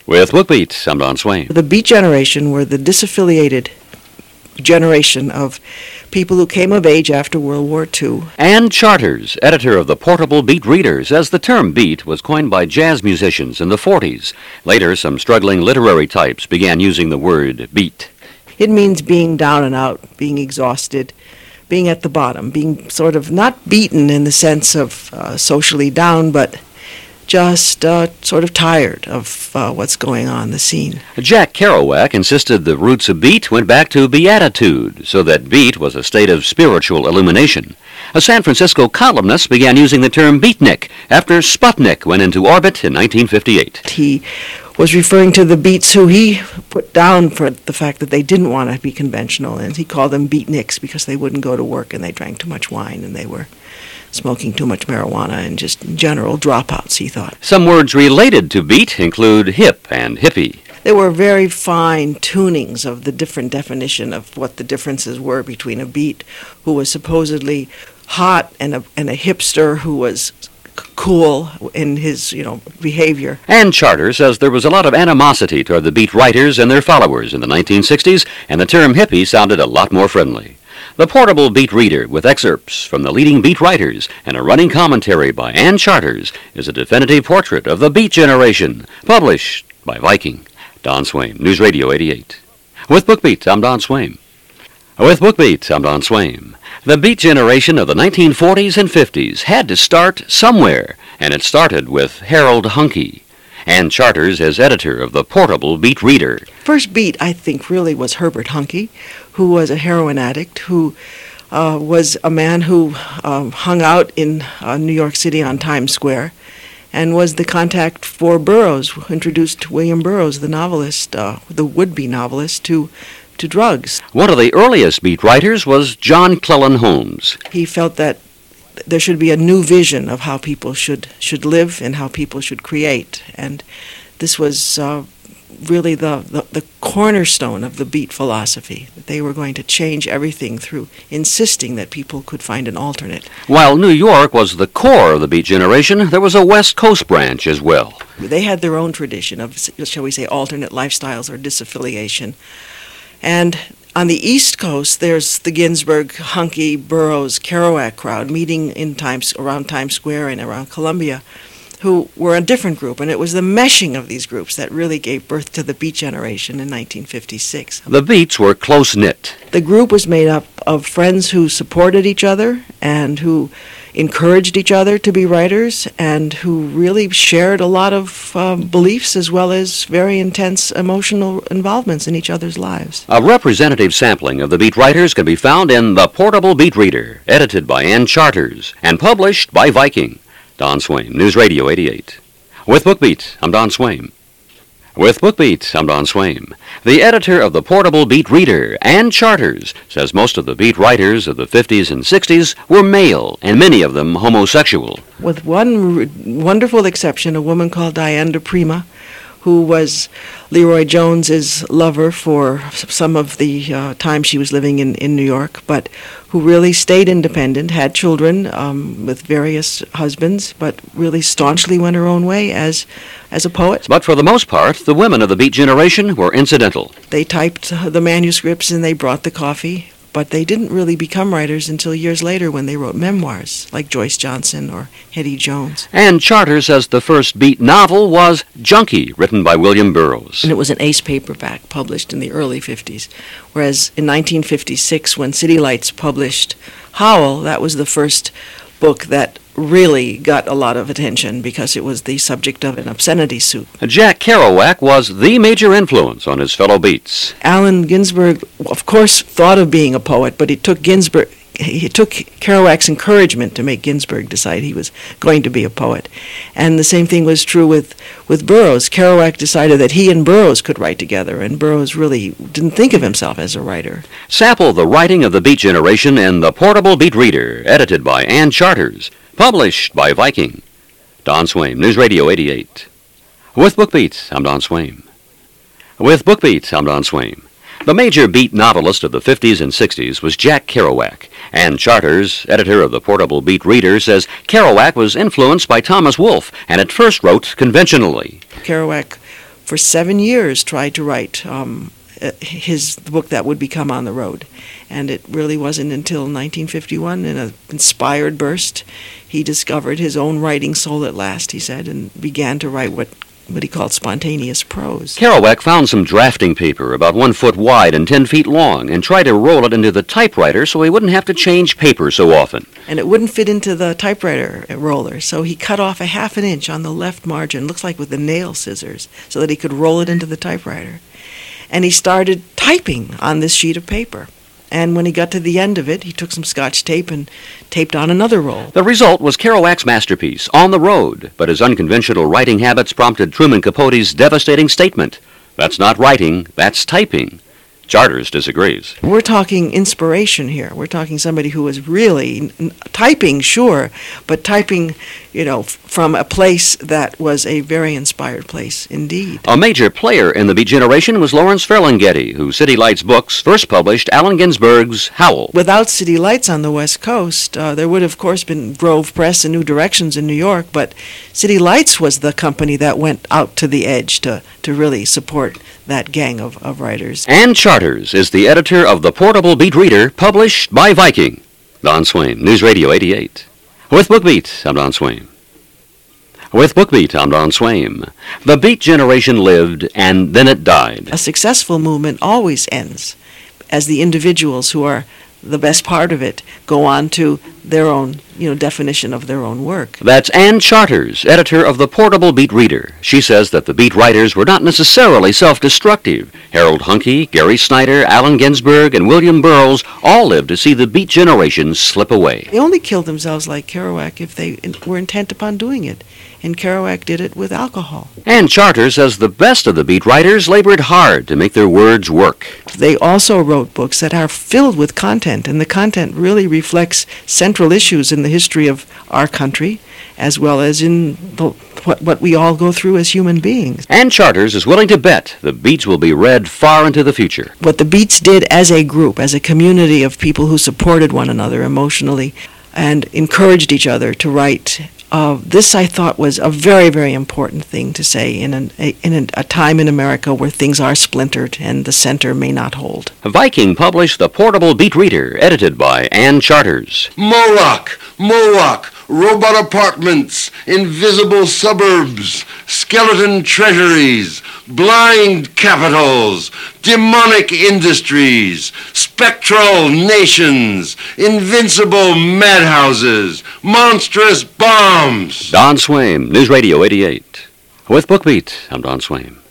With BookBeat, I'm Don Swain. The Beat generation were the disaffiliated generation of people who came of age after World War II. Ann Charters, editor of the Portable Beat Reader, says the term beat was coined by jazz musicians in the 40s. Later, some struggling literary types began using the word beat. It means being down and out, being exhausted, being at the bottom, being sort of not beaten in the sense of socially down, but just sort of tired of what's going on in the scene. Jack Kerouac insisted the roots of beat went back to beatitude, so that beat was a state of spiritual illumination. A San Francisco columnist began using the term beatnik after Sputnik went into orbit in 1958. He was referring to the beats who he put down for the fact that they didn't want to be conventional, and he called them beatniks because they wouldn't go to work and they drank too much wine and they were smoking too much marijuana and just general dropouts, he thought. Some words related to beat include hip and hippie. There were very fine tunings of the different definition of what the differences were between a beat who was supposedly hot and a hipster who was cool in his, behavior. Ann Charters says there was a lot of animosity toward the beat writers and their followers in the 1960s, and the term hippie sounded a lot more friendly. The Portable Beat Reader, with excerpts from the leading beat writers and a running commentary by Ann Charters, is a definitive portrait of the beat generation, published by Viking. Don Swain, News Radio 88. With BookBeat, I'm Don Swain. With BookBeat, I'm Don Swain. The beat generation of the 1940s and 50s had to start somewhere, and it started with Harold Hunke. Ann Charters is editor of the Portable Beat Reader. First beat, I think, really was Herbert Hunke, who was a heroin addict, who was a man who hung out in New York City on Times Square, and was the contact for Burroughs, who introduced William Burroughs, the novelist, the would-be novelist, to drugs. One of the earliest beat writers was John Cleland Holmes. He felt that there should be a new vision of how people should live and how people should create, and this was really the cornerstone of the beat philosophy, that they were going to change everything through insisting that people could find an alternate. While New York was the core of the beat generation, there was a West Coast branch as well. They had their own tradition of, shall we say, alternate lifestyles or disaffiliation. And on the East Coast, there's the Ginsberg, Hunke, Burroughs, Kerouac crowd meeting around Times Square and around Columbia, who were a different group, and it was the meshing of these groups that really gave birth to the beat generation in 1956. The beats were close-knit. The group was made up of friends who supported each other and who encouraged each other to be writers and who really shared a lot of beliefs as well as very intense emotional involvements in each other's lives. A representative sampling of the beat writers can be found in The Portable Beat Reader, edited by Ann Charters and published by Viking. Don Swain, News Radio 88. With BookBeat, I'm Don Swain. With BookBeat, I'm Don Swain. The editor of the Portable Beat Reader, Ann Charters, says most of the beat writers of the 50s and 60s were male, and many of them homosexual. With one wonderful exception, a woman called Diane de Prima, who was Leroy Jones's lover for some of the time she was living in New York, but who really stayed independent, had children with various husbands, but really staunchly went her own way as a poet. But for the most part, the women of the beat generation were incidental. They typed the manuscripts and they brought the coffee, but they didn't really become writers until years later when they wrote memoirs, like Joyce Johnson or Hetty Jones. And Charters says the first beat novel was Junkie, written by William Burroughs. And it was an ace paperback published in the early 50s, whereas in 1956, when City Lights published Howl, that was the first book that really got a lot of attention because it was the subject of an obscenity suit. Jack Kerouac was the major influence on his fellow beats. Allen Ginsberg, of course, thought of being a poet, but he took Kerouac's encouragement to make Ginsberg decide he was going to be a poet. And the same thing was true with Burroughs. Kerouac decided that he and Burroughs could write together, and Burroughs really didn't think of himself as a writer. Sample the writing of the beat generation in The Portable Beat Reader, edited by Ann Charters, published by Viking. Don Swain, News Radio 88. With BookBeat, I'm Don Swain. With BookBeat, I'm Don Swain. The major beat novelist of the 50s and 60s was Jack Kerouac. Ann Charters, editor of the Portable Beat Reader, says Kerouac was influenced by Thomas Wolfe and at first wrote conventionally. Kerouac for 7 years tried to write the book that would become On the Road. And it really wasn't until 1951, in an inspired burst, he discovered his own writing soul at last, he said, and began to write what he called spontaneous prose. Kerouac found some drafting paper about 1 foot wide and 10 feet long and tried to roll it into the typewriter so he wouldn't have to change paper so often. And it wouldn't fit into the typewriter roller, so he cut off a half an inch on the left margin, looks like with the nail scissors, so that he could roll it into the typewriter. And he started typing on this sheet of paper. And when he got to the end of it, he took some Scotch tape and taped on another roll. The result was Kerouac's masterpiece, On the Road, but his unconventional writing habits prompted Truman Capote's devastating statement, "That's not writing, that's typing." Charters disagrees. We're talking inspiration here. We're talking somebody who was really typing, sure, but typing, from a place that was a very inspired place indeed. A major player in the Beat generation was Lawrence Ferlinghetti, who City Lights books first published Allen Ginsberg's Howl. Without City Lights on the West Coast, there would have, of course, been Grove Press and New Directions in New York, but City Lights was the company that went out to the edge to really support that gang of writers. And Charters is the editor of the Portable Beat Reader, published by Viking. Don Swain, News Radio 88. With BookBeat, I'm Don Swain. With BookBeat, I'm Don Swain. The Beat generation lived, and then it died. A successful movement always ends as the individuals who are the best part of it go on to their own, definition of their own work. That's Ann Charters, editor of the Portable Beat Reader. She says that the Beat writers were not necessarily self-destructive. Harold Hunke, Gary Snyder, Allen Ginsberg, and William Burroughs all lived to see the Beat generation slip away. They only killed themselves like Kerouac if they were intent upon doing it. And Kerouac did it with alcohol. Ann Charters says the best of the Beat writers labored hard to make their words work. They also wrote books that are filled with content, and the content really reflects central issues in the history of our country, as well as in what we all go through as human beings. Ann Charters is willing to bet the Beats will be read far into the future. What the Beats did as a group, as a community of people who supported one another emotionally and encouraged each other to write, this, I thought, was a very, very important thing to say in a time in America where things are splintered and the center may not hold. Viking published the Portable Beat Reader, edited by Ann Charters. Moloch, robot apartments, invisible suburbs, skeleton treasuries, blind capitals, demonic industries, spectral nations, invincible madhouses, monstrous bombs. Don Swain, News Radio 88. With BookBeat, I'm Don Swain.